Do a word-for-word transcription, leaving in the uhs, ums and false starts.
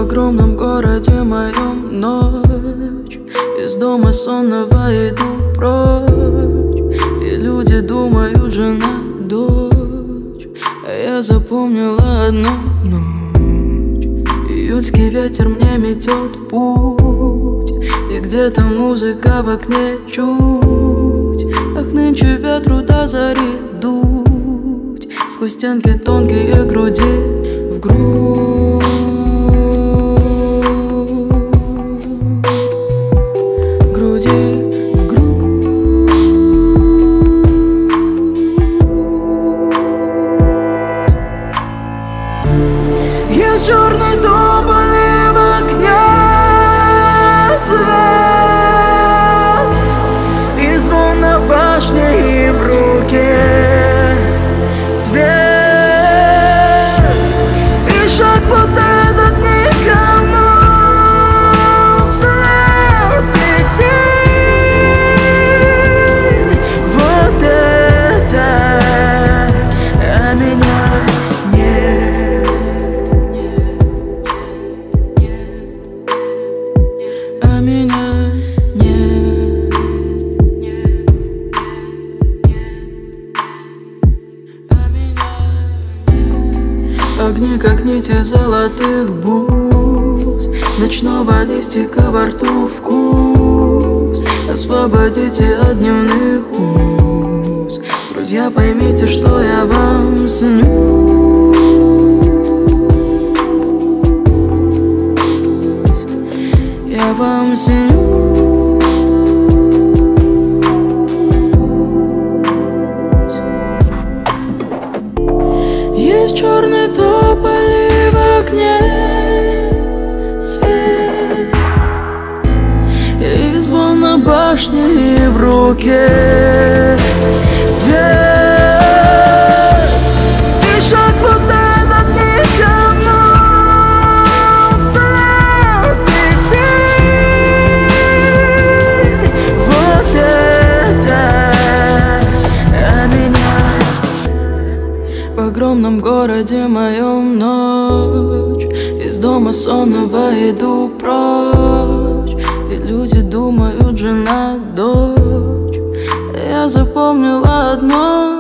В огромном городе моем ночь, из дома сонного иду прочь, и люди думают, жена, дочь, а я запомнила одну ночь. Июльский ветер мне метет путь, и где-то музыка в окне чуть. Ах, нынче ветру до зари дуть сквозь стенки тонкие груди в грудь. Есть черный тополь в окне свет, и звон на башне, и в руке цвет, и шаг вот этот никому вслед, и тень вот это, а меня нет. А меня нет. А меня нет. Огни, как нити золотых бус, ночного листика во рту вкус. Освободите от дневных уз. Друзья, поймите, что я вам снюсь. Я вам снюсь. Есть черный тополь и в окне свет, и звон на башне, и в руке цвет, и шаг вот этот никому вслед, и тень вот это, а меня. В огромном городе моем ночь, из дома сонного иду прочь, и люди думают, жена, дочь, а я запомнила одно.